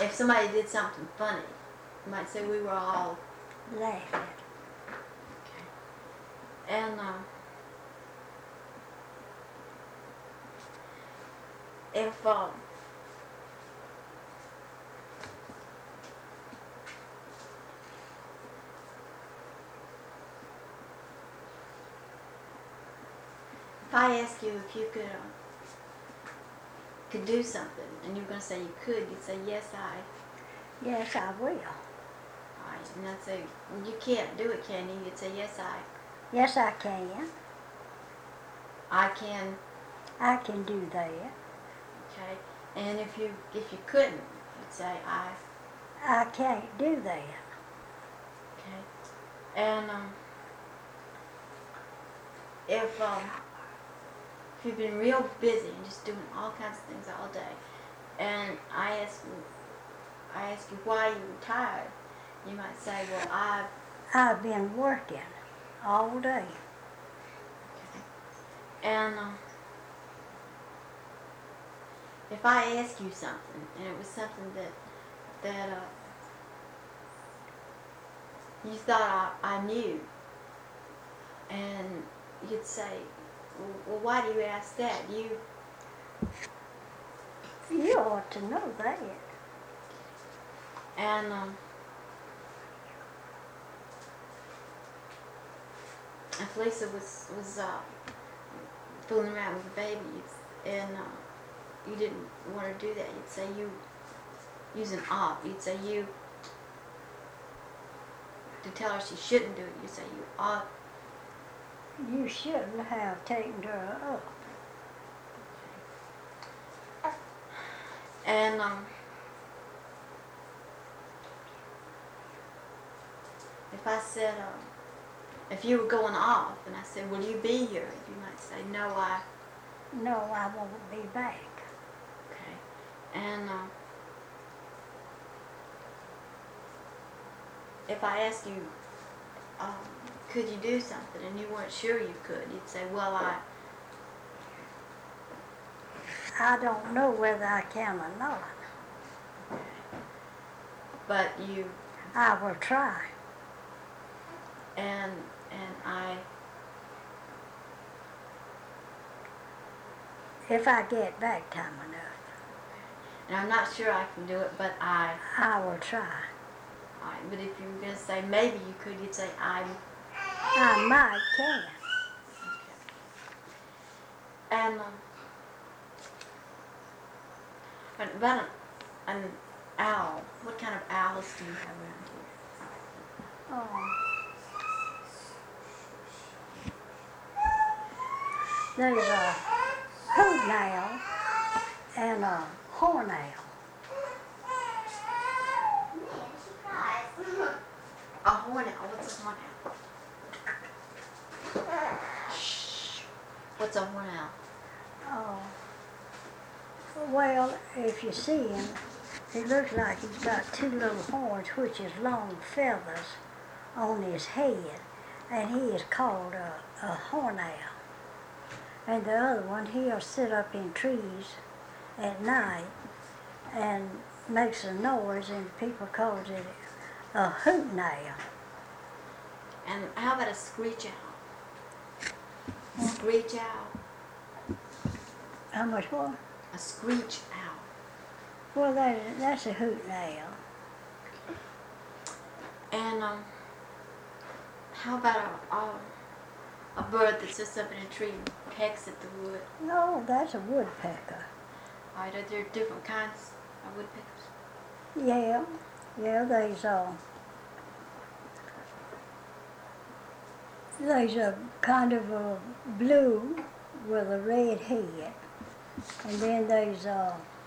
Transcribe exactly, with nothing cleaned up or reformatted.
if somebody did something funny, you might say we were all laughing. Okay. And um, if um, if I ask you if you could um, could do something, and you're going to say you could, you'd say yes, I. Yes, I will. Right, and I'd say well, you can't do it, can you? You'd say yes, I. Yes, I can. I can. I can do that. Okay. And if you if you couldn't, you'd say I. I can't do that. Okay. And um, if um, if you've been real busy and just doing all kinds of things all day, and I ask you, I ask you why you were tired, you might say, well, I've. I've been working all day. Okay. And um, if I ask you something, and it was something that that uh, you thought I, I knew, and you'd say, well, well, why do you ask that? You. You ought to know that. And um, if Lisa was was uh, fooling around with the baby, and uh, you didn't want to do that, you'd say you use an ought. You'd say you to tell her she shouldn't do it. You say you ought. You shouldn't have taken her up. And um, if I said, um, if you were going off, and I said, will you be here? You might say, no, I. No, I won't be back. Okay. And um, if I asked you, um, could you do something, and you weren't sure you could, you'd say, well, I. I don't know whether I can or not. But you. I will try. And and I. If I get back time enough. And I'm not sure I can do it, but I. I will try. All right, but if you were going to say maybe you could, you'd say I. I might can. Okay. And um, and about an, an owl. What kind of owls do you have around here? Oh. There's a hoot owl and a horn owl. A horn owl. What's a horn owl? Shh. What's a horn owl? Oh. Well, if you see him, he looks like he's got two little horns, which is long feathers on his head, and he is called a, a horn owl. And the other one, he'll sit up in trees at night and makes a noise, and people calls it a hoot owl. And how about a screech owl? Screech owl. How much more? A screech owl. Well, that, that's a hoot owl. And um, how about a, a a bird that sits up in a tree and pecks at the wood? No, that's a woodpecker. All right, are there different kinds of woodpeckers? Yeah, yeah, there's a, there's a kind of a blue with a red head. And then there's a